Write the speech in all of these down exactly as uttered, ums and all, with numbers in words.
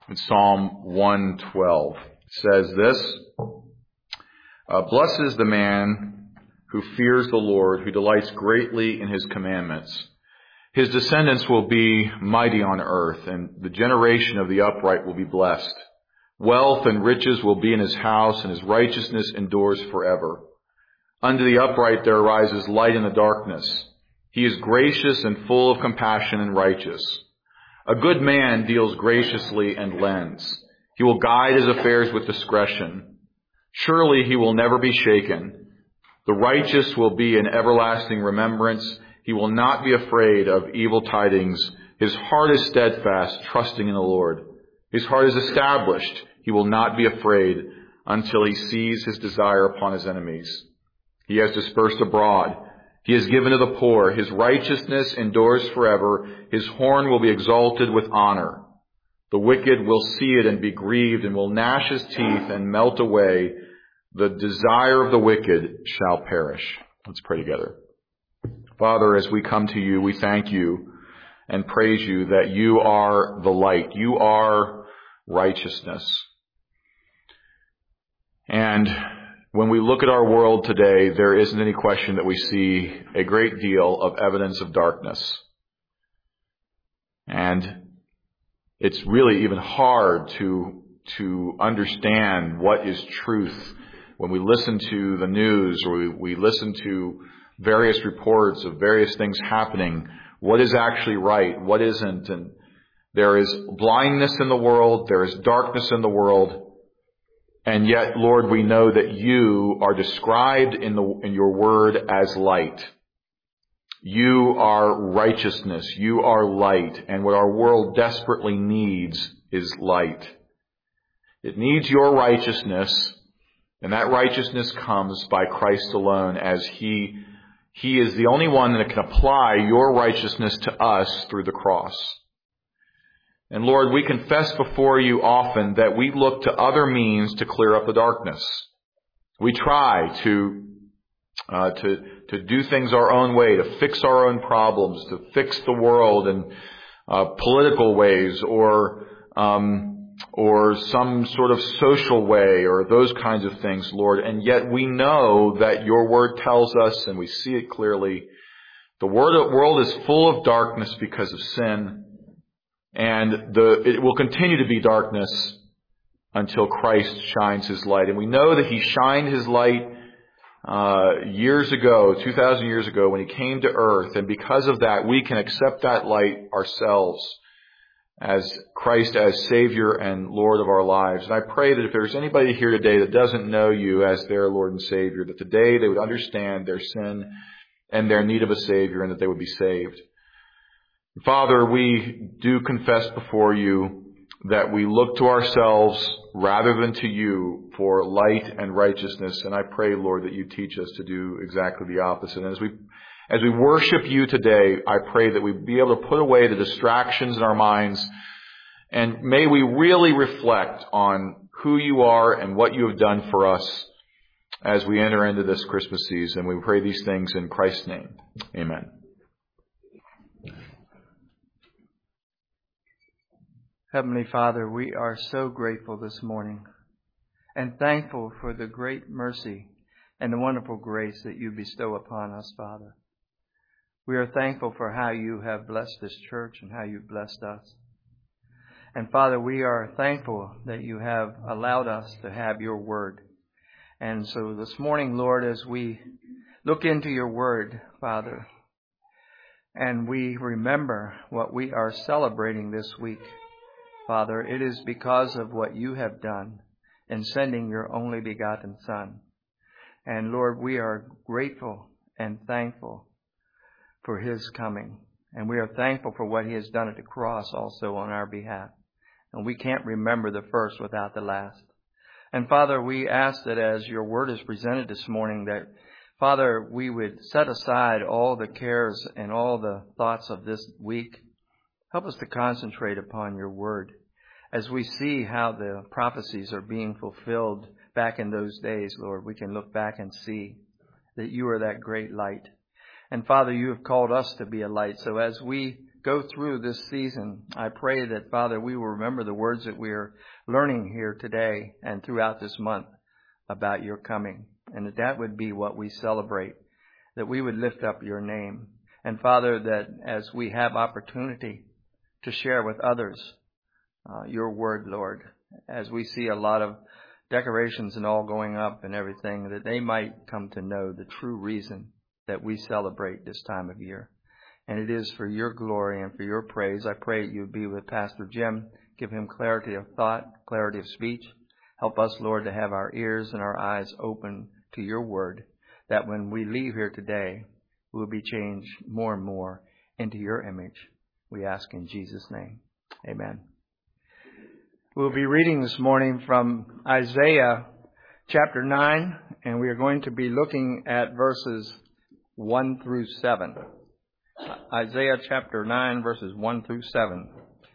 in Psalm one twelve. It says this, uh, Blessed is the man who fears the Lord, who delights greatly in his commandments. His descendants will be mighty on earth, and the generation of the upright will be blessed. Wealth and riches will be in his house, and his righteousness endures forever. Unto the upright there arises light in the darkness. He is gracious and full of compassion and righteous. A good man deals graciously and lends. He will guide his affairs with discretion. Surely he will never be shaken. The righteous will be in everlasting remembrance. He will not be afraid of evil tidings. His heart is steadfast, trusting in the Lord. His heart is established. He will not be afraid until he sees his desire upon his enemies. He has dispersed abroad. He has given to the poor. His righteousness endures forever. His horn will be exalted with honor. The wicked will see it and be grieved, and will gnash his teeth and melt away. The desire of the wicked shall perish. Let's pray together. Father, as we come to you, we thank you and praise you that you are the light. You are righteousness. And when we look at our world today, there isn't any question that we see a great deal of evidence of darkness. And it's really even hard to, to understand what is truth when we listen to the news or we, we listen to various reports of various things happening. What is actually right? What isn't? And there is blindness in the world. There is darkness in the world. And yet, Lord, we know that you are described in the, in your word as light. You are righteousness. You are light. And what our world desperately needs is light. It needs your righteousness. And that righteousness comes by Christ alone, as He, He is the only one that can apply your righteousness to us through the cross. And Lord, we confess before you often that we look to other means to clear up the darkness. We try to, uh, to, to do things our own way, to fix our own problems, to fix the world in uh, political ways or, um, or some sort of social way or those kinds of things, Lord. And yet we know that your word tells us, and we see it clearly, the world is full of darkness because of sin. And the, it will continue to be darkness until Christ shines his light. And we know that he shined his light uh, years ago, two thousand years ago, when he came to earth. And because of that, we can accept that light ourselves as Christ as Savior and Lord of our lives. And I pray that if there's anybody here today that doesn't know you as their Lord and Savior, that today they would understand their sin and their need of a Savior, and that they would be saved. Father, we do confess before you that we look to ourselves rather than to you for light and righteousness. And I pray, Lord, that you teach us to do exactly the opposite. And as we, as we worship you today, I pray that we be able to put away the distractions in our minds. And may we really reflect on who you are and what you have done for us as we enter into this Christmas season. We pray these things in Christ's name. Amen. Heavenly Father, we are so grateful this morning and thankful for the great mercy and the wonderful grace that you bestow upon us, Father. We are thankful for how you have blessed this church and how you've blessed us. And Father, we are thankful that you have allowed us to have your word. And so this morning, Lord, as we look into your word, Father, and we remember what we are celebrating this week, Father, it is because of what you have done in sending your only begotten Son. And Lord, we are grateful and thankful for his coming. And we are thankful for what he has done at the cross also on our behalf. And we can't remember the first without the last. And Father, we ask that as your word is presented this morning, that Father, we would set aside all the cares and all the thoughts of this week. Help us to concentrate upon your word as we see how the prophecies are being fulfilled back in those days, Lord. We can look back and see that you are that great light. And Father, you have called us to be a light. So as we go through this season, I pray that, Father, we will remember the words that we are learning here today and throughout this month about your coming, and that that would be what we celebrate, that we would lift up your name. And, Father, that as we have opportunity to share with others uh, your word, Lord, as we see a lot of decorations and all going up and everything, that they might come to know the true reason that we celebrate this time of year. And it is for your glory and for your praise. I pray you would be with Pastor Jim. Give him clarity of thought, clarity of speech. Help us, Lord, to have our ears and our eyes open to your word, that when we leave here today, we will be changed more and more into your image. We ask in Jesus' name. Amen. We'll be reading this morning from Isaiah chapter nine, and we are going to be looking at verses one through seven. Isaiah chapter nine, verses one through seven.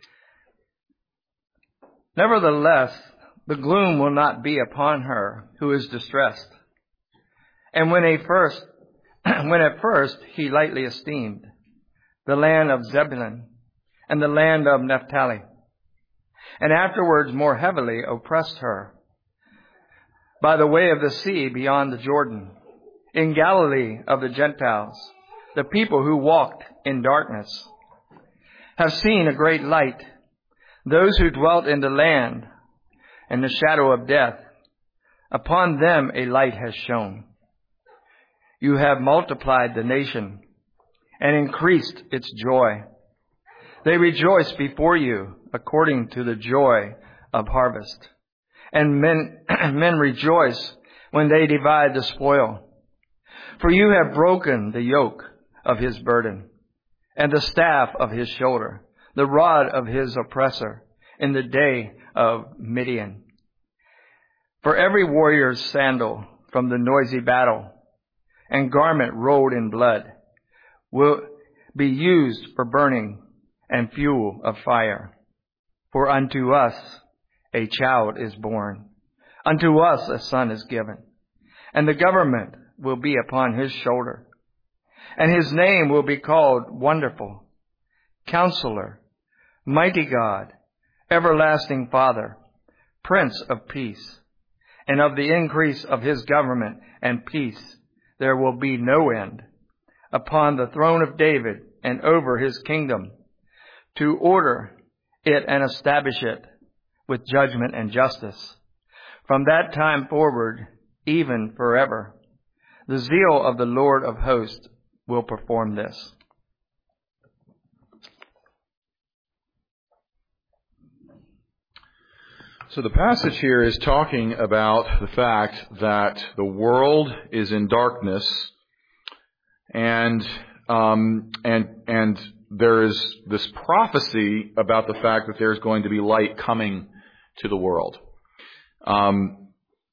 Nevertheless, the gloom will not be upon her who is distressed. And when a first, when at first he lightly esteemed the land of Zebulun and the land of Naphtali, and afterwards more heavily oppressed her by the way of the sea beyond the Jordan, in Galilee of the Gentiles, the people who walked in darkness have seen a great light. Those who dwelt in the land and the shadow of death, upon them a light has shone. You have multiplied the nation and increased its joy. They rejoice before you according to the joy of harvest. And men, men rejoice when they divide the spoil. For you have broken the yoke of his burden and the staff of his shoulder, the rod of his oppressor in the day of Midian. For every warrior's sandal from the noisy battle and garment rolled in blood will be used for burning and fuel of fire. For unto us a child is born, unto us a son is given, and the government will be upon his shoulder. And his name will be called Wonderful, Counselor, Mighty God, Everlasting Father, Prince of Peace. And of the increase of his government and peace there will be no end, upon the throne of David and over his kingdom, to order it and establish it with judgment and justice, from that time forward, even forever. The zeal of the Lord of hosts will perform this. So the passage here is talking about the fact that the world is in darkness, and um, and and there is this prophecy about the fact that there's going to be light coming to the world, um,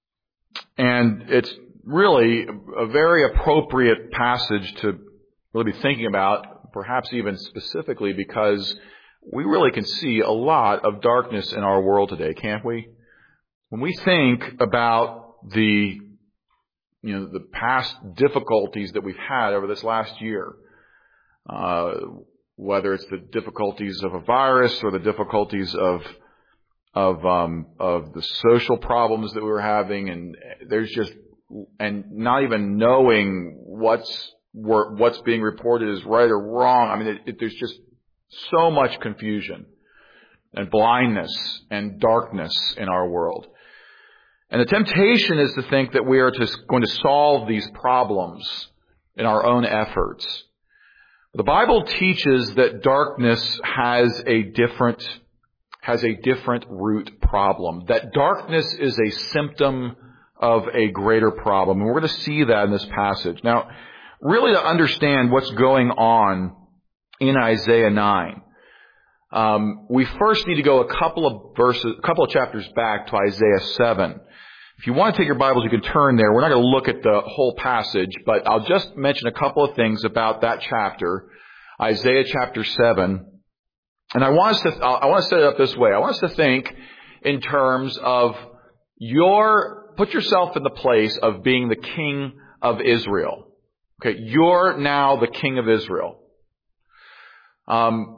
and it's really a very appropriate passage to really be thinking about, perhaps even specifically because we really can see a lot of darkness in our world today, can't we? When we think about the, you know, the past difficulties that we've had over this last year, uh, whether it's the difficulties of a virus or the difficulties of of um, of the social problems that we were having, and there's just and not even knowing what's what's being reported is right or wrong. I mean, it, it, there's just so much confusion and blindness and darkness in our world. And the temptation is to think that we are just going to solve these problems in our own efforts. The Bible teaches that darkness has a different has a different root problem. That darkness is a symptom of a greater problem. And we're going to see that in this passage. Now, really to understand what's going on in Isaiah nine, um, we first need to go a couple of verses, a couple of chapters back to Isaiah seven. If you want to take your Bibles, you can turn there. We're not going to look at the whole passage, but I'll just mention a couple of things about that chapter, Isaiah chapter seven. And I want us to, I want to set it up this way. I want us to think in terms of your, put yourself in the place of being the king of Israel. Okay, you're now the king of Israel. Um,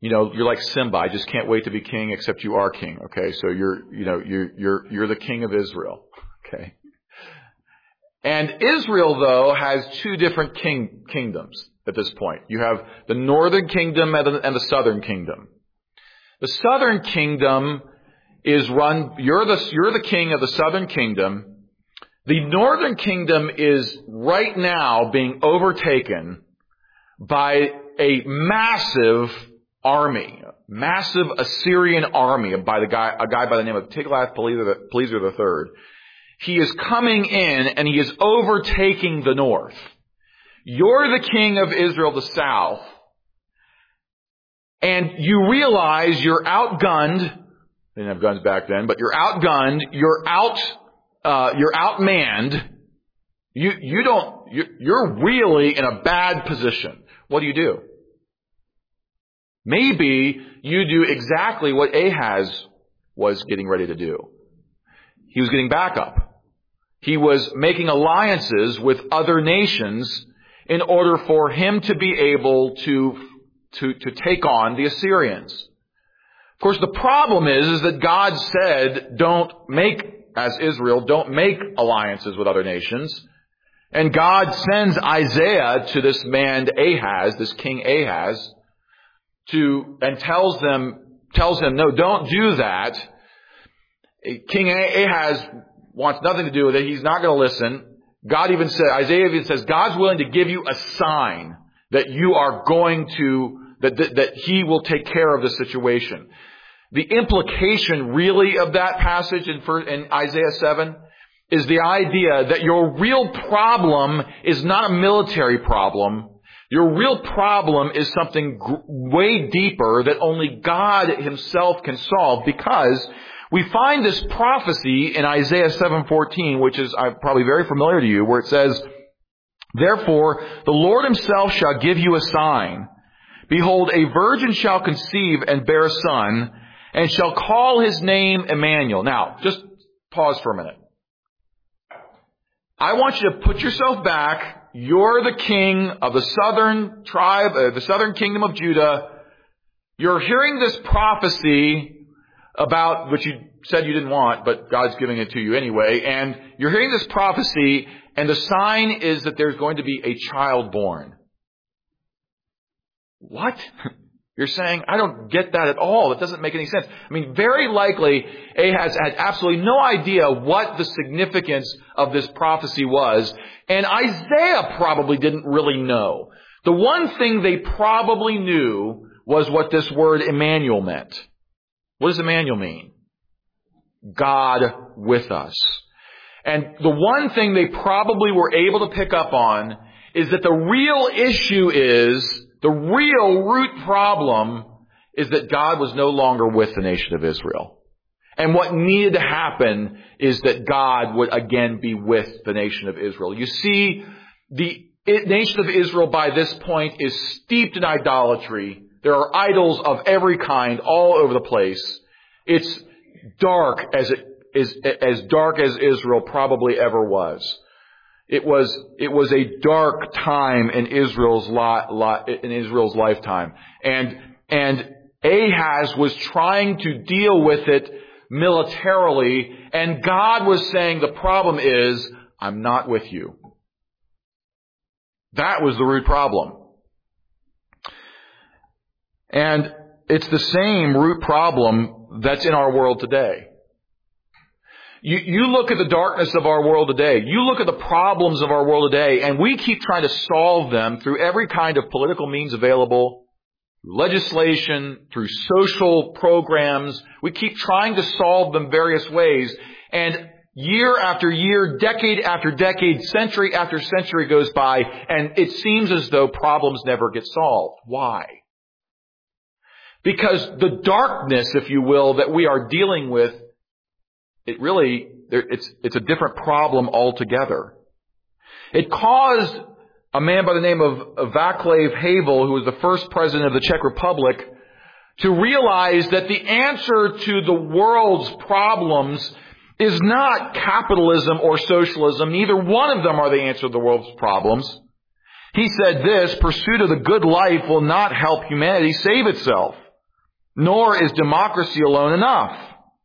you know, you're like Simba. I just can't wait to be king, except you are king. Okay, so you're, you know, you're you're you're the king of Israel. Okay, and Israel though has two different king kingdoms at this point. You have the northern kingdom and the, and the southern kingdom. The southern kingdom is run. You're the you're the king of the southern kingdom. The northern kingdom is right now being overtaken by a massive army, massive Assyrian army by the guy, a guy by the name of Tiglath-Pileser the third. He is coming in and he is overtaking the north. You're the king of Israel, the south, and you realize you're outgunned. They didn't have guns back then, but you're outgunned. You're out. Uh, you're outmanned. You you don't. You, you're really in a bad position. What do you do? Maybe you do exactly what Ahaz was getting ready to do. He was getting backup. He was making alliances with other nations in order for him to be able to, to, to take on the Assyrians. Of course, the problem is, is that God said, don't make, as Israel, don't make alliances with other nations. And God sends Isaiah to this man Ahaz, this king Ahaz, to, and tells them, tells him, no, don't do that. King Ahaz wants nothing to do with it. He's not going to listen. God even said, Isaiah even says, God's willing to give you a sign that you are going to, that, that, that he will take care of the situation. The implication really of that passage in, in Isaiah seven is the idea that your real problem is not a military problem. Your real problem is something g- way deeper that only God himself can solve, because we find this prophecy in Isaiah seven fourteen, which is uh, probably very familiar to you, where it says, therefore, the Lord himself shall give you a sign. Behold, a virgin shall conceive and bear a son, and shall call his name Emmanuel. Now, just pause for a minute. I want you to put yourself back. You're the king of the southern tribe, uh, the southern kingdom of Judah. You're hearing this prophecy about, which you said you didn't want, but God's giving it to you anyway. And you're hearing this prophecy, and the sign is that there's going to be a child born. What? You're saying, I don't get that at all. It doesn't make any sense. I mean, very likely Ahaz had absolutely no idea what the significance of this prophecy was. And Isaiah probably didn't really know. The one thing they probably knew was what this word Emmanuel meant. What does Emmanuel mean? God with us. And the one thing they probably were able to pick up on is that the real issue is, the real root problem is that God was no longer with the nation of Israel. And what needed to happen is that God would again be with the nation of Israel. You see, the nation of Israel by this point is steeped in idolatry. There are idols of every kind all over the place. It's dark as it is, as dark as Israel probably ever was. It was, it was a dark time in Israel's li- li- in Israel's lifetime. And, and Ahaz was trying to deal with it militarily, and God was saying, the problem is, I'm not with you. That was the root problem. And it's the same root problem that's in our world today. You, you look at the darkness of our world today. You look at the problems of our world today, and we keep trying to solve them through every kind of political means available, through legislation, through social programs. We keep trying to solve them various ways. And year after year, decade after decade, century after century goes by, and it seems as though problems never get solved. Why? Because the darkness, if you will, that we are dealing with, it really, it's, it's a different problem altogether. It caused a man by the name of Václav Havel, who was the first president of the Czech Republic, to realize that the answer to the world's problems is not capitalism or socialism. Neither one of them are the answer to the world's problems. He said this, pursuit of the good life will not help humanity save itself. Nor is democracy alone enough.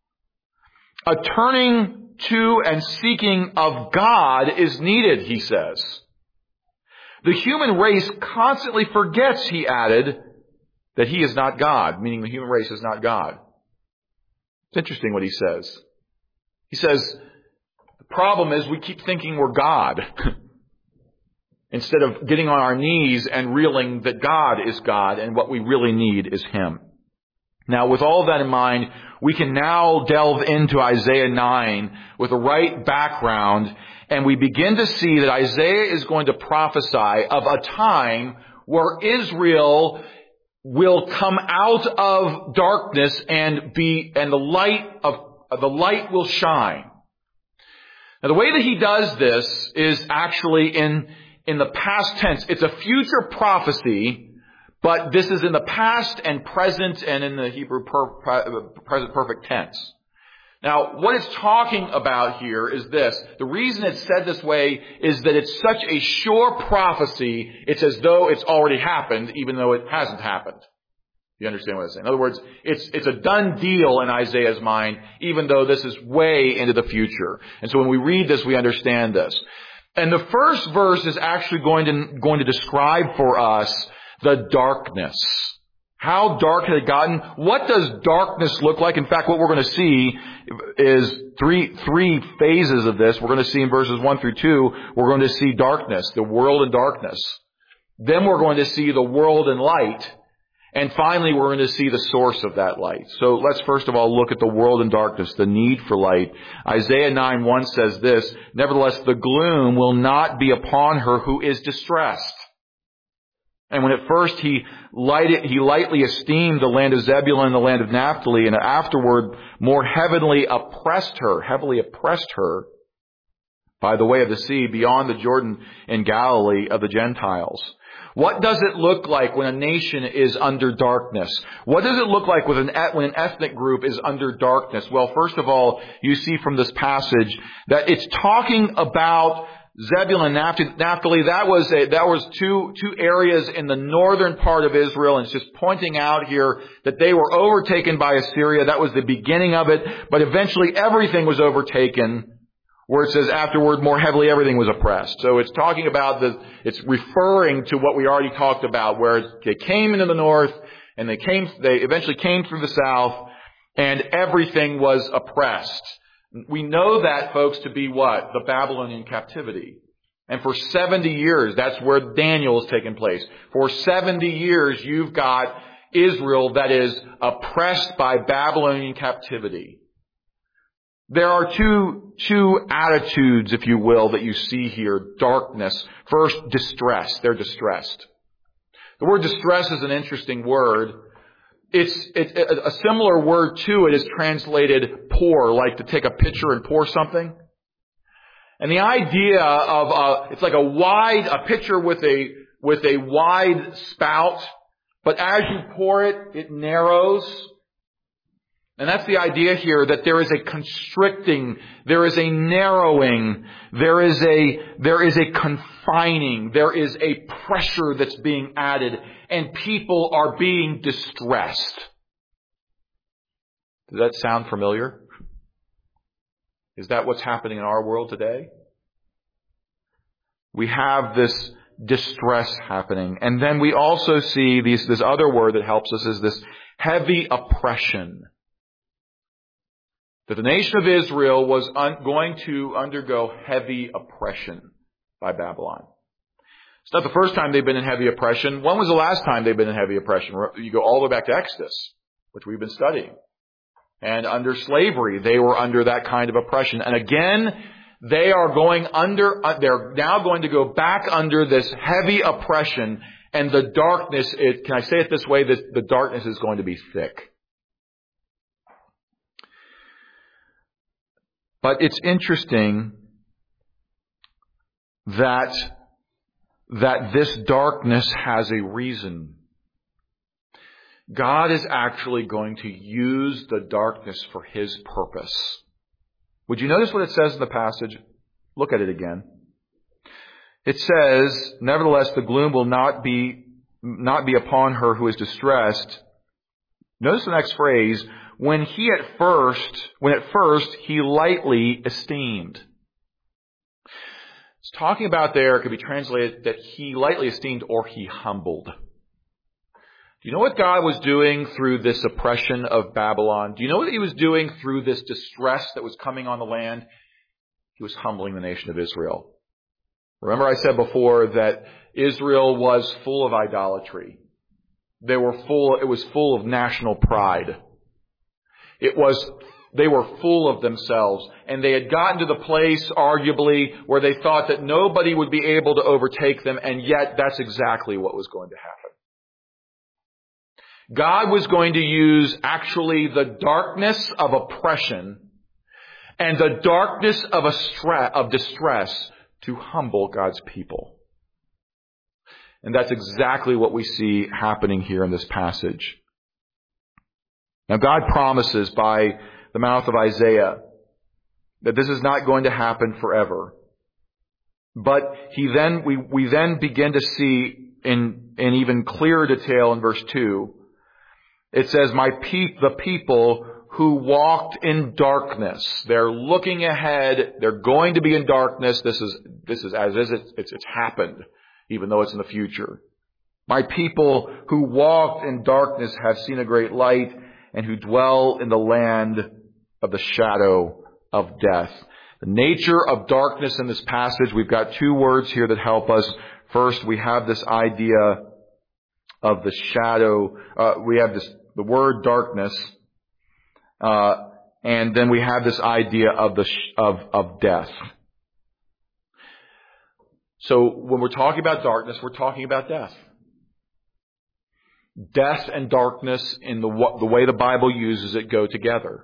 A turning to and seeking of God is needed, he says. The human race constantly forgets, he added, that he is not God, meaning the human race is not God. It's interesting what he says. He says, the problem is we keep thinking we're God instead of getting on our knees and realizing that God is God and what we really need is Him. Now, with all of that in mind, we can now delve into Isaiah nine with the right background, and we begin to see that Isaiah is going to prophesy of a time where Israel will come out of darkness and be, and the light of, the light will shine. Now, the way that he does this is actually in, in the past tense. It's a future prophecy, but this is in the past and present and in the Hebrew per, present perfect tense. Now, what it's talking about here is this. The reason it's said this way is that it's such a sure prophecy, it's as though it's already happened, even though it hasn't happened. You understand what I'm saying? In other words, it's, it's a done deal in Isaiah's mind, even though this is way into the future. And so when we read this, we understand this. And the first verse is actually going to, going to describe for us the darkness. How dark had it gotten? What does darkness look like? In fact, what we're going to see is three, three phases of this. We're going to see in verses one through two, we're going to see darkness, the world in darkness. Then we're going to see the world in light. And finally, we're going to see the source of that light. So let's first of all look at the world in darkness, the need for light. Isaiah nine one says this, nevertheless, the gloom will not be upon her who is distressed. And when at first he lighted, he lightly esteemed the land of Zebulun and the land of Naphtali, and afterward more heavily oppressed her, heavily oppressed her by the way of the sea beyond the Jordan in Galilee of the Gentiles. What does it look like when a nation is under darkness? What does it look like when an, when an ethnic group is under darkness? Well, first of all, you see from this passage that it's talking about Zebulun and Naphtali. That was a, that was two two areas in the northern part of Israel, and it's just pointing out here that they were overtaken by Assyria. That was the beginning of it, but eventually everything was overtaken. Where it says afterward, more heavily everything was oppressed. So it's talking about the, it's referring to what we already talked about, where they came into the north and they came, they eventually came through the south and everything was oppressed. We know that, folks, to be what? The Babylonian captivity. And for seventy years, that's where Daniel is taking place. For seventy years, you've got Israel that is oppressed by Babylonian captivity. There are two, two attitudes, if you will, that you see here. Darkness. First, distress. They're distressed. The word distress is an interesting word. It's, it, a similar word to it is translated pour, like to take a pitcher and pour something. And the idea of, uh, it's like a wide, a pitcher with a, with a wide spout, but as you pour it, it narrows. And that's the idea here, that there is a constricting, there is a narrowing, there is a, there is a confining, there is a pressure that's being added, and people are being distressed. Does that sound familiar? Is that what's happening in our world today? We have this distress happening. And then we also see these, this other word that helps us is this heavy oppression. That the nation of Israel was un- going to undergo heavy oppression by Babylon. It's not the first time they've been in heavy oppression. When was the last time they've been in heavy oppression? You go all the way back to Exodus, which we've been studying. And under slavery, they were under that kind of oppression. And again, they are going under, they're now going to go back under this heavy oppression, and the darkness, it, can I say it this way, that the darkness is going to be thick. But it's interesting that, that this darkness has a reason. God is actually going to use the darkness for His purpose. Would you notice what it says in the passage? Look at it again. It says, nevertheless, the gloom will not be, not be upon her who is distressed, Notice the next phrase, when he at first, when at first he lightly esteemed. It's talking about there, it could be translated that he lightly esteemed or he humbled. Do you know what God was doing through this oppression of Babylon? Do you know what he was doing through this distress that was coming on the land? He was humbling the nation of Israel. Remember I said before that Israel was full of idolatry. They were full, it was full of national pride. It was, they were full of themselves. And they had gotten to the place, arguably, where they thought that nobody would be able to overtake them, and yet that's exactly what was going to happen. God was going to use actually the darkness of oppression and the darkness of, a stra- of distress to humble God's people. And that's exactly what we see happening here in this passage. Now God promises by the mouth of Isaiah that this is not going to happen forever. But he then, we, we then begin to see in, in even clearer detail in verse two, it says, my pe- the people who walked in darkness. They're looking ahead. They're going to be in darkness. This is, this is as is it, it's, it's happened, even though it's in the future. My people who walked in darkness have seen a great light, and who dwell in the land of the shadow of death. The nature of darkness in this passage, we've got two words here that help us. First, we have this idea of the shadow. Uh, we have this, the word darkness. Uh, and then we have this idea of the, sh- of, of death. So when we're talking about darkness, we're talking about death. Death and darkness, in the, the way the Bible uses it, go together.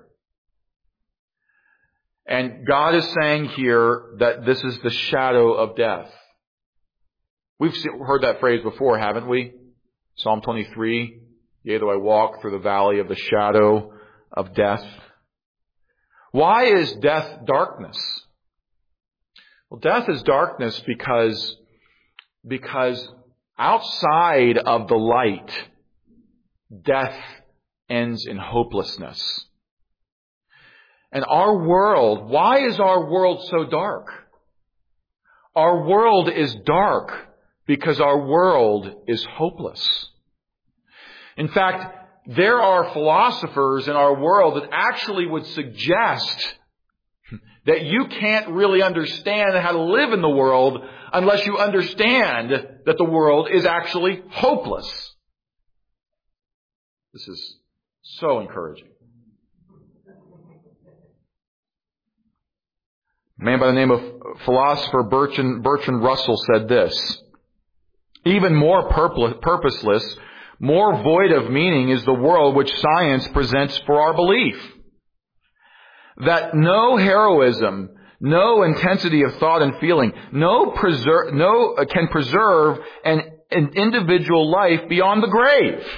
And God is saying here that this is the shadow of death. We've heard that phrase before, haven't we? Psalm twenty-three, yea, though I walk through the valley of the shadow of death. Why is death darkness? Well, death is darkness because, because outside of the light, death ends in hopelessness. And our world, why is our world so dark? Our world is dark because our world is hopeless. In fact, there are philosophers in our world that actually would suggest that you can't really understand how to live in the world unless you understand that the world is actually hopeless. This is so encouraging. A man by the name of philosopher Bertrand, Bertrand Russell said this: even more purposeless, more void of meaning is the world which science presents for our belief. That no heroism, no intensity of thought and feeling, no preserve, no uh, can preserve an, an individual life beyond the grave.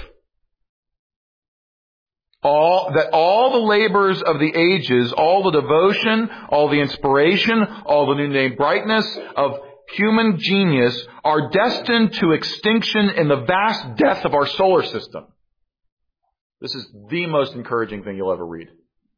All, that all the labors of the ages, all the devotion, all the inspiration, all the noonday brightness of human genius are destined to extinction in the vast death of our solar system. This is the most encouraging thing you'll ever read.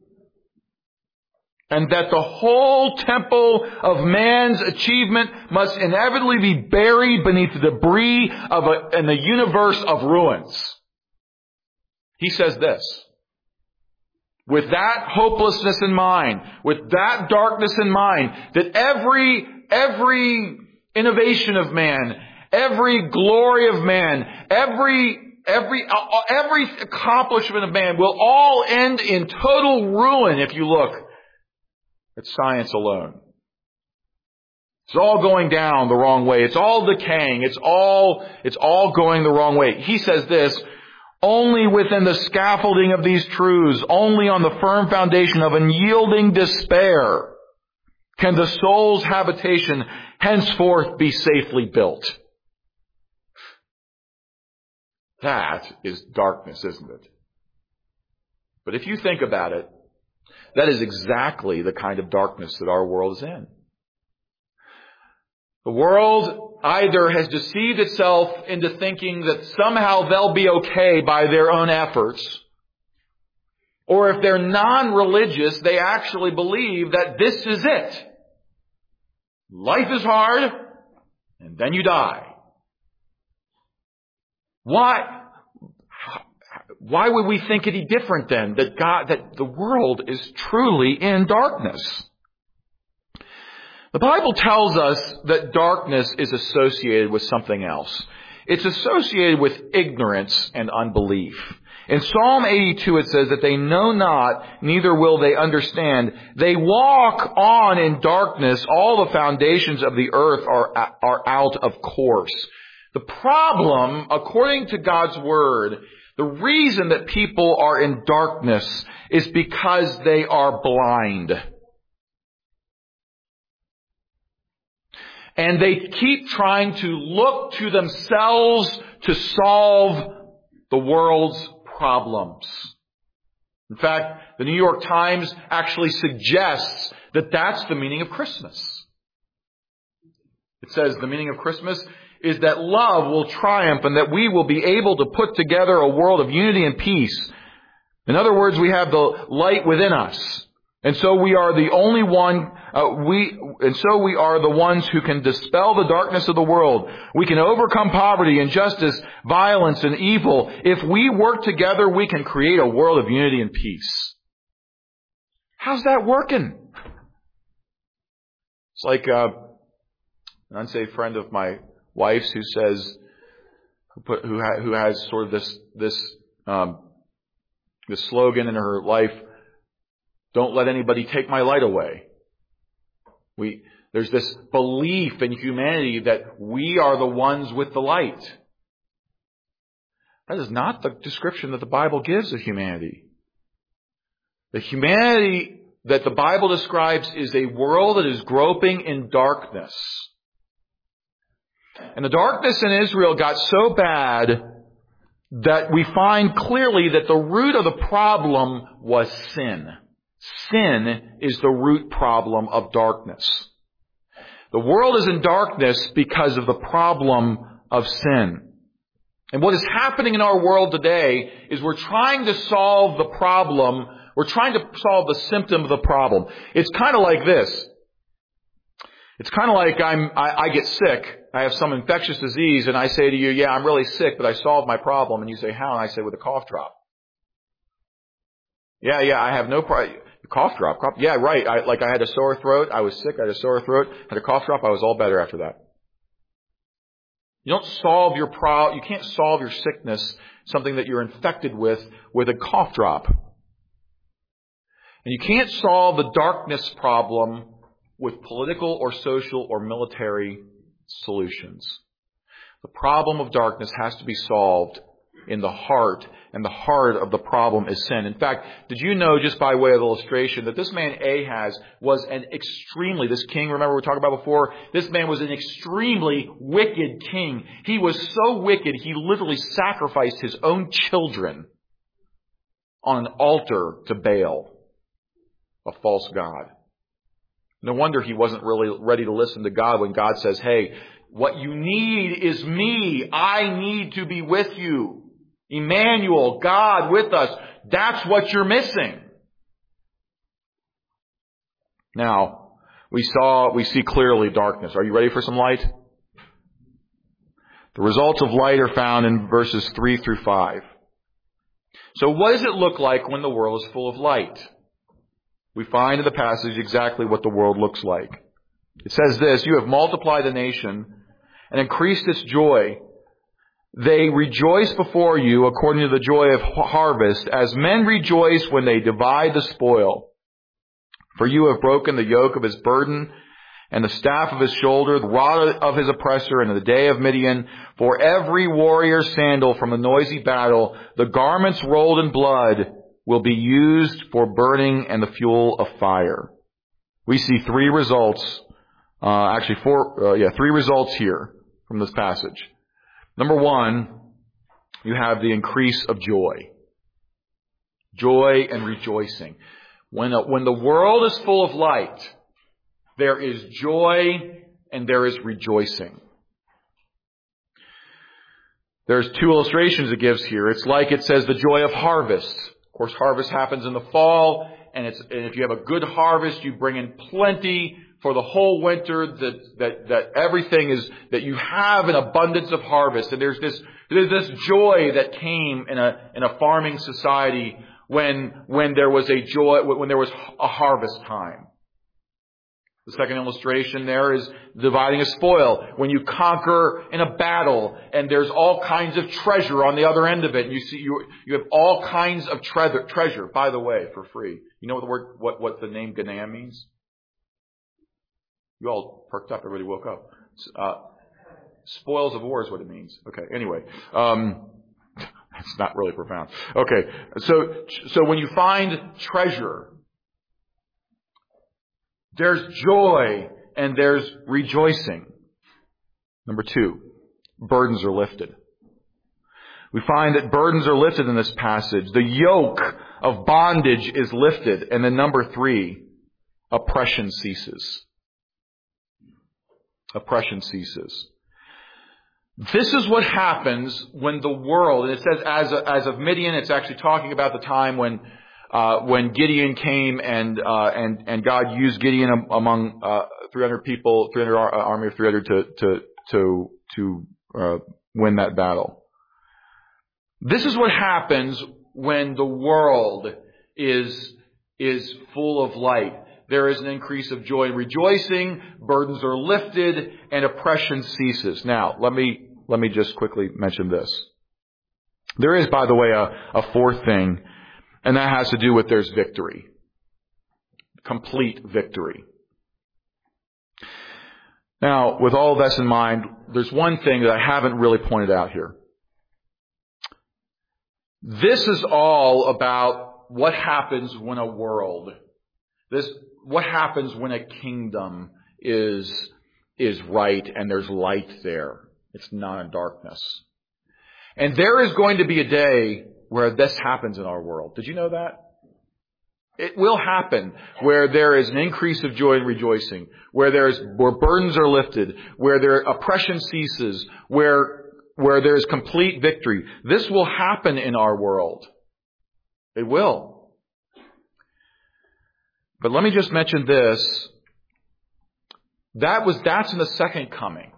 And that the whole temple of man's achievement must inevitably be buried beneath the debris of a, in the universe of ruins. He says this: with that hopelessness in mind, with that darkness in mind, that every, every innovation of man, every glory of man, every, every, every accomplishment of man will all end in total ruin if you look at science alone. It's all going down the wrong way. It's all decaying. It's all, it's all going the wrong way. He says this: only within the scaffolding of these truths, only on the firm foundation of unyielding despair, can the soul's habitation henceforth be safely built. That is darkness, isn't it? But if you think about it, that is exactly the kind of darkness that our world is in. The world either has deceived itself into thinking that somehow they'll be okay by their own efforts, Or if they're non-religious, they actually believe that this is it. Life is hard, and then you die. Why? Why would we think any different then? That God, that the world is truly in darkness. The Bible tells us that darkness is associated with something else. It's associated with ignorance and unbelief. In Psalm eighty-two it says that they know not, neither will they understand. They walk on in darkness. All the foundations of the earth are, are out of course. The problem, according to God's Word, the reason that people are in darkness is because they are blind. And they keep trying to look to themselves to solve the world's problems. In fact, the New York Times actually suggests that that's the meaning of Christmas. It says the meaning of Christmas is that love will triumph and that we will be able to put together a world of unity and peace. In other words, we have the light within us. And so we are the only one, uh, we, and so we are the ones who can dispel the darkness of the world. We can overcome poverty, injustice, violence, and evil. If we work together, we can create a world of unity and peace. How's that working? It's like uh, an unsafe friend of my wife's who says, who, put, who, ha, who has sort of this this um, this slogan in her life. Don't let anybody take my light away. We, there's this belief in humanity that we are the ones with the light. That is not the description that the Bible gives of humanity. The humanity that the Bible describes is a world that is groping in darkness. And the darkness in Israel got so bad that we find clearly that the root of the problem was sin. Sin is the root problem of darkness. The world is in darkness because of the problem of sin. And what is happening in our world today is we're trying to solve the problem. We're trying to solve the symptom of the problem. It's kind of like this. It's kind of like I'm, I, I get sick. I have some infectious disease and I say to you, yeah, I'm really sick, but I solved my problem. And you say, how? And I say, with a cough drop. Yeah, yeah, I have no problem. Cough drop, cough. Yeah, right. I, like I had a sore throat. I was sick. I had a sore throat. Had a cough drop. I was all better after that. You don't solve your pro. You can't solve your sickness, something that you're infected with, with a cough drop. And you can't solve the darkness problem with political or social or military solutions. The problem of darkness has to be solved in the heart, and the heart of the problem is sin. In fact, did you know, just by way of illustration, that this man Ahaz was an extremely, this king, remember we talked about before, this man was an extremely wicked king. He was so wicked, he literally sacrificed his own children on an altar to Baal, a false god. No wonder he wasn't really ready to listen to God when God says, hey, what you need is me. I need to be with you. Emmanuel, God with us. That's what you're missing. Now, we saw, we see clearly darkness. Are you ready for some light? The results of light are found in verses three through five. So what does it look like when the world is full of light? We find in the passage exactly what the world looks like. It says this, you have multiplied the nation and increased its joy. They rejoice before you according to the joy of harvest, as men rejoice when they divide the spoil. For you have broken the yoke of his burden and the staff of his shoulder, the rod of his oppressor in the day of Midian. For every warrior's sandal from a noisy battle, the garments rolled in blood, will be used for burning and the fuel of fire. We see three results, uh, actually four, uh, yeah, three results here from this passage. Number one, you have the increase of joy. Joy and rejoicing. When, uh, when the world is full of light, there is joy and there is rejoicing. There's two illustrations it gives here. It's like it says the joy of harvest. Of course, harvest happens in the fall, and, it's, and if you have a good harvest, you bring in plenty for the whole winter, that, that, that everything is, that you have an abundance of harvest. And there's this, there's this joy that came in a, in a farming society when, when there was a joy, when there was a harvest time. The second illustration there is dividing a spoil. When you conquer in a battle and there's all kinds of treasure on the other end of it, and you see, you, you have all kinds of treasure, treasure, by the way, for free. You know what the word, what, what the name Ghanam means? You all perked up. Everybody woke up. Uh, spoils of war is what it means. Okay. Anyway, um, it's not really profound. Okay. So, so when you find treasure, there's joy and there's rejoicing. Number two, burdens are lifted. We find that burdens are lifted in this passage. The yoke of bondage is lifted. And then number three, oppression ceases. Oppression ceases. This is what happens when the world, and it says as, as of Midian, it's actually talking about the time when uh, when Gideon came and uh, and and God used Gideon among uh, three hundred people, three hundred uh, army of three hundred to to to to uh, win that battle. This is what happens when the world is is full of light. There is an increase of joy and rejoicing, burdens are lifted, and oppression ceases. Now, let me let me just quickly mention this. There is, by the way, a, a fourth thing, and that has to do with there's victory. Complete victory. Now, with all of this in mind, there's one thing that I haven't really pointed out here. This is all about what happens when a world, this, what happens when a kingdom is, is right and there's light there. It's not in darkness. And there is going to be a day where this happens in our world. Did you know that? It will happen where there is an increase of joy and rejoicing, where there is, where burdens are lifted, where their oppression ceases, where, where there is complete victory. This will happen in our world. It will. But let me just mention this. That was, that's in the second coming.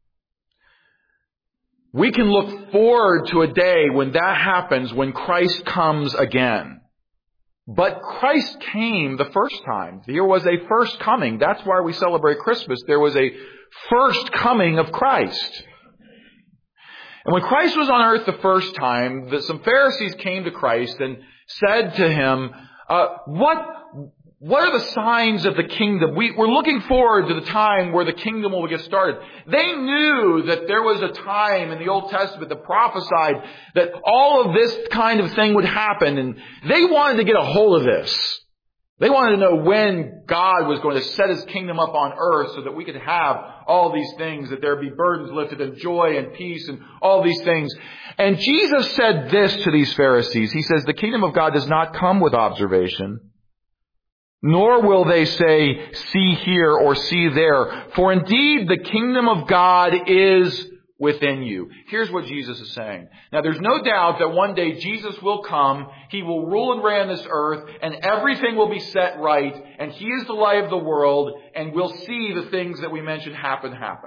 We can look forward to a day when that happens, when Christ comes again. But Christ came the first time. There was a first coming. That's why we celebrate Christmas. There was a first coming of Christ. And when Christ was on earth the first time, the, some Pharisees came to Christ and said to him, uh, what, what are the signs of the kingdom? We, we're looking forward to the time where the kingdom will get started. They knew that there was a time in the Old Testament that prophesied that all of this kind of thing would happen, and they wanted to get a hold of this. They wanted to know when God was going to set His kingdom up on earth so that we could have all these things, that there be burdens lifted and joy and peace and all these things. And Jesus said this to these Pharisees. He says, the kingdom of God does not come with observation, nor will they say, see here or see there. For indeed, the kingdom of God is within you. Here's what Jesus is saying. Now, there's no doubt that one day Jesus will come. He will rule and reign this earth, and everything will be set right. And He is the light of the world, and we'll see the things that we mentioned happen, happen.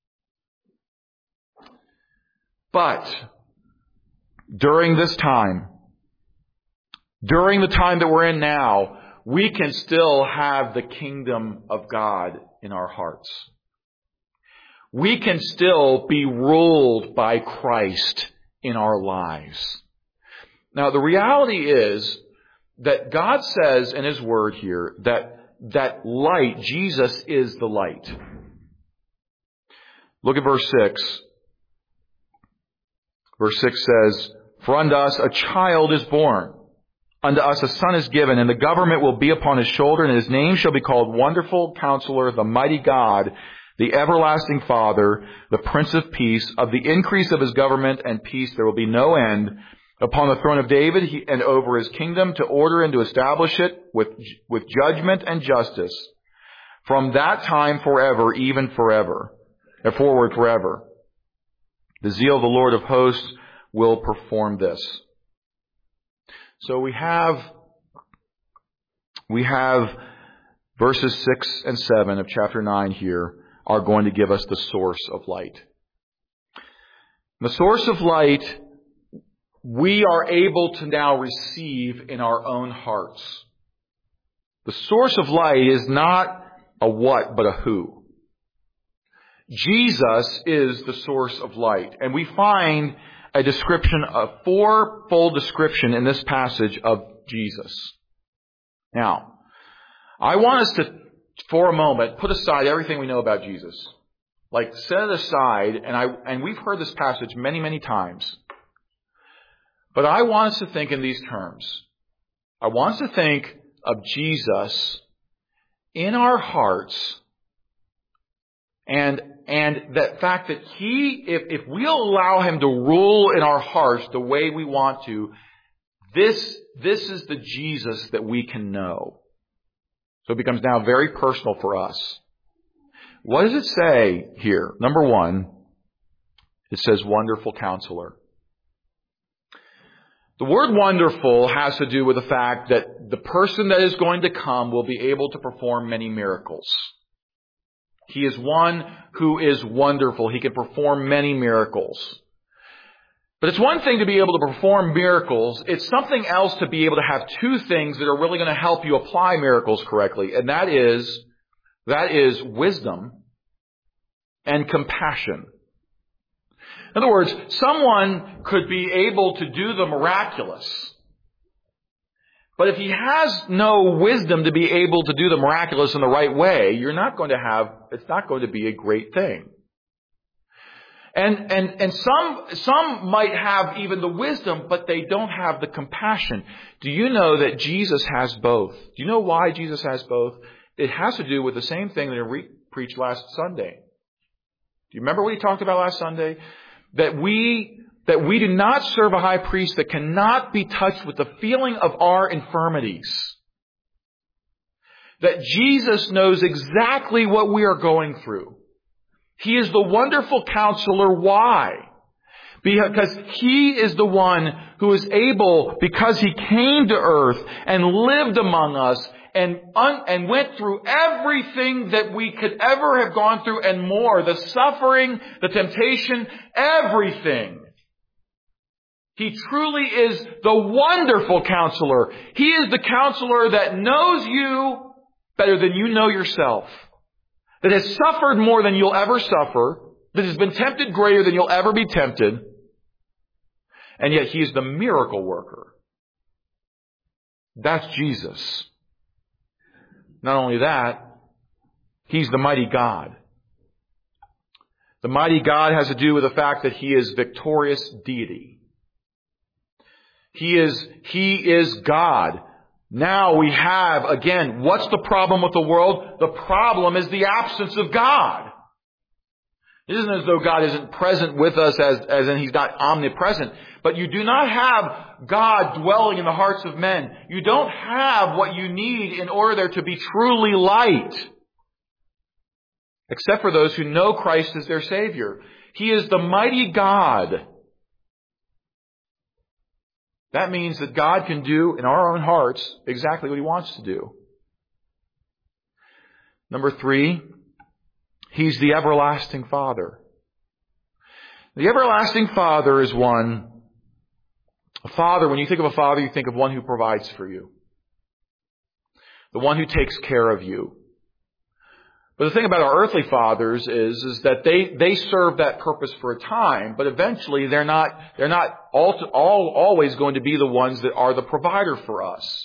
But during this time, during the time that we're in now, we can still have the kingdom of God in our hearts. We can still be ruled by Christ in our lives. Now, the reality is that God says in His Word here that that light, Jesus is the light. Look at verse six. Verse six says, for unto us a child is born. Unto us a son is given, and the government will be upon His shoulder, and His name shall be called Wonderful Counselor, the Mighty God, the Everlasting Father, the Prince of Peace. Of the increase of His government and peace there will be no end upon the throne of David and over His kingdom, to order and to establish it with, with judgment and justice from that time forever, even forever, and forward forever. The zeal of the Lord of hosts will perform this. So we have, we have verses six and seven of chapter nine here are going to give us the source of light. The source of light we are able to now receive in our own hearts. The source of light is not a what, but a who. Jesus is the source of light. And we find a description, a fourfold description in this passage of Jesus. Now, I want us to, for a moment, put aside everything we know about Jesus. Like, set it aside, and I, and we've heard this passage many, many times. But I want us to think in these terms. I want us to think of Jesus in our hearts, and, and the fact that He, if, if we'll allow Him to rule in our hearts the way we want to, this, this is the Jesus that we can know. So it becomes now very personal for us. What does it say here? Number one, it says wonderful counselor. The word wonderful has to do with the fact that the person that is going to come will be able to perform many miracles. He is one who is wonderful. He can perform many miracles. But it's one thing to be able to perform miracles. It's something else to be able to have two things that are really going to help you apply miracles correctly. And that is, that is wisdom and compassion. In other words, someone could be able to do the miraculous. But if he has no wisdom to be able to do the miraculous in the right way, you're not going to have, it's not going to be a great thing. And, and, and some, some might have even the wisdom, but they don't have the compassion. Do you know that Jesus has both? Do you know why Jesus has both? It has to do with the same thing that I re- preached last Sunday. Do you remember what he talked about last Sunday? That we, that we do not serve a high priest that cannot be touched with the feeling of our infirmities. That Jesus knows exactly what we are going through. He is the wonderful counselor. Why? Because He is the one who is able, because He came to earth and lived among us and un, and went through everything that we could ever have gone through and more. The suffering, the temptation, everything. He truly is the wonderful counselor. He is the counselor that knows you better than you know yourself. That has suffered more than you'll ever suffer, that has been tempted greater than you'll ever be tempted, and yet He is the miracle worker. That's Jesus. Not only that, He's the mighty God. The mighty God has to do with the fact that He is victorious deity. He is, He is God. Now we have, again, what's the problem with the world? The problem is the absence of God. It isn't as though God isn't present with us as, as in He's not omnipresent. But you do not have God dwelling in the hearts of men. You don't have what you need in order there to be truly light. Except for those who know Christ as their Savior. He is the mighty God. That means that God can do in our own hearts exactly what He wants to do. Number three, He's the everlasting Father. The everlasting Father is one, a father, when you think of a father, you think of one who provides for you. The one who takes care of you. But the thing about our earthly fathers is, is that they, they serve that purpose for a time, but eventually they're not, they're not all, to, all always going to be the ones that are the provider for us.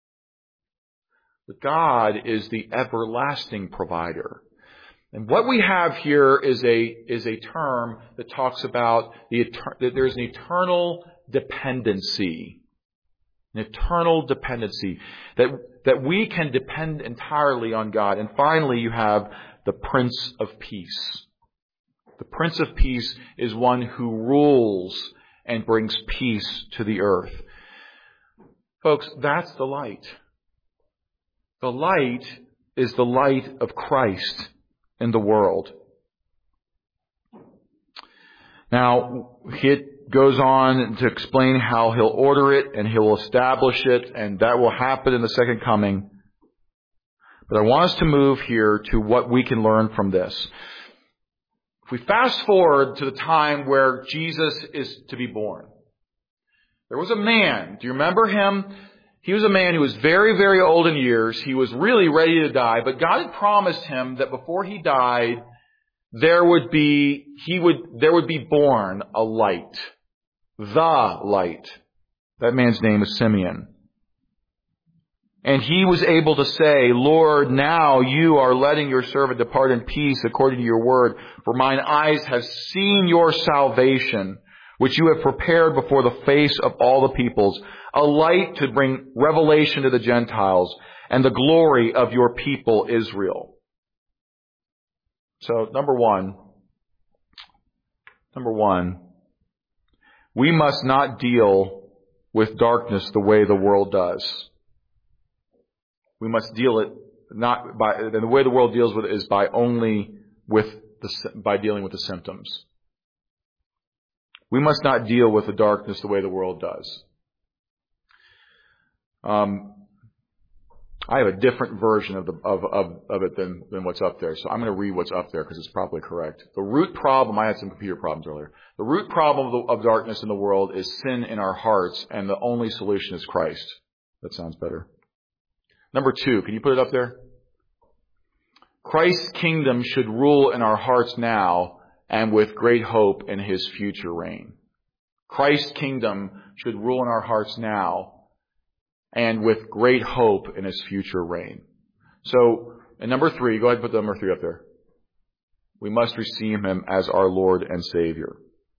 But God is the everlasting provider. And what we have here is a, is a term that talks about the, that there's an eternal dependency. An eternal dependency. That, that we can depend entirely on God. And finally, you have the Prince of Peace. The Prince of Peace is one who rules and brings peace to the earth. Folks, that's the light. The light is the light of Christ in the world. Now, it, goes on to explain how He'll order it and He'll establish it, and that will happen in the second coming. But I want us to move here to what we can learn from this. If we fast forward to the time where Jesus is to be born, there was a man. Do you remember him? He was a man who was very, very old in years. He was really ready to die, but God had promised him that before he died, there would be, he would, there would be born a light. The light. That man's name is Simeon. And he was able to say, Lord, now you are letting your servant depart in peace according to your word. For mine eyes have seen your salvation, which you have prepared before the face of all the peoples, a light to bring revelation to the Gentiles and the glory of your people Israel. So, number one, number one, we must not deal with darkness the way the world does. We must deal it not by, and the way the world deals with it is by only with the, by dealing with the symptoms. We must not deal with the darkness the way the world does. Um, I have a different version of the of of, of it than than what's up there, so I'm going to read what's up there because it's probably correct. The root problem. I had some computer problems earlier. The root problem of, the, of darkness in the world is sin in our hearts, and the only solution is Christ. That sounds better. Number two, can you put it up there? Christ's kingdom should rule in our hearts now and with great hope in His future reign. Christ's kingdom should rule in our hearts now and with great hope in His future reign. So, and number three, go ahead and put number three up there. We must receive Him as our Lord and Savior.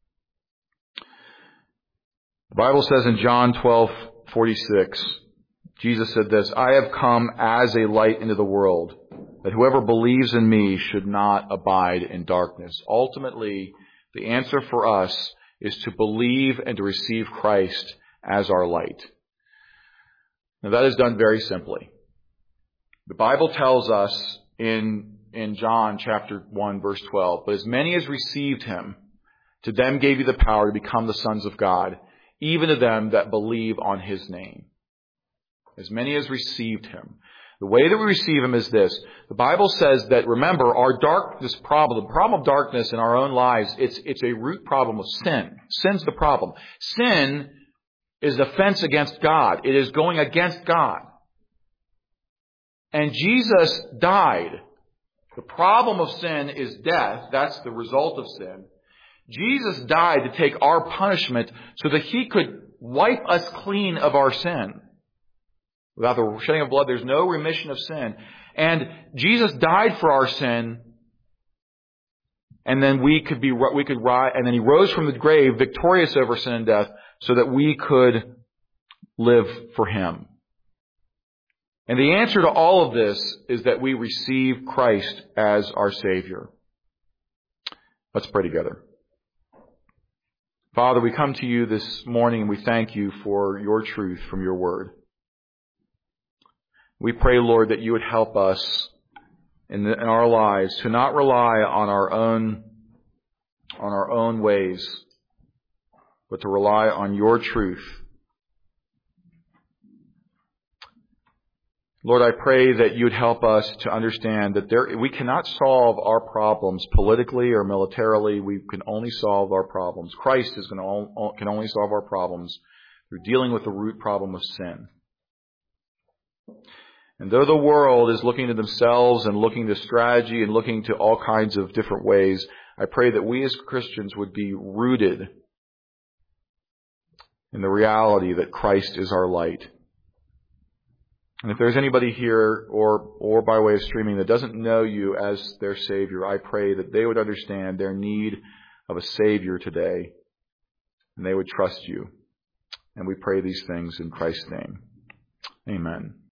The Bible says in John twelve forty-six, Jesus said this, I have come as a light into the world, that whoever believes in me should not abide in darkness. Ultimately, the answer for us is to believe and to receive Christ as our light. Now that is done very simply. The Bible tells us in, in John chapter one verse twelve, but as many as received Him, to them gave you the power to become the sons of God, even to them that believe on His name. As many as received Him. The way that we receive Him is this. The Bible says that, remember, our darkness problem, the problem of darkness in our own lives, it's, it's a root problem of sin. Sin's the problem. Sin is an offense against God. It is going against God. And Jesus died. The problem of sin is death. That's the result of sin. Jesus died to take our punishment so that He could wipe us clean of our sin. Without the shedding of blood, there's no remission of sin. And Jesus died for our sin, and then we could be, we could rise, and then He rose from the grave, victorious over sin and death, so that we could live for Him. And the answer to all of this is that we receive Christ as our Savior. Let's pray together. Father, we come to You this morning and we thank You for Your truth from Your Word. We pray, Lord, that You would help us in, the, in our lives to not rely on our own, on our own ways, but to rely on Your truth. Lord, I pray that You would help us to understand that there, we cannot solve our problems politically or militarily. We can only solve our problems. Christ is going to, can only solve our problems through dealing with the root problem of sin. And though the world is looking to themselves and looking to strategy and looking to all kinds of different ways, I pray that we as Christians would be rooted in the reality that Christ is our light. And if there's anybody here or or by way of streaming that doesn't know You as their Savior, I pray that they would understand their need of a Savior today and they would trust You. And we pray these things in Christ's name. Amen.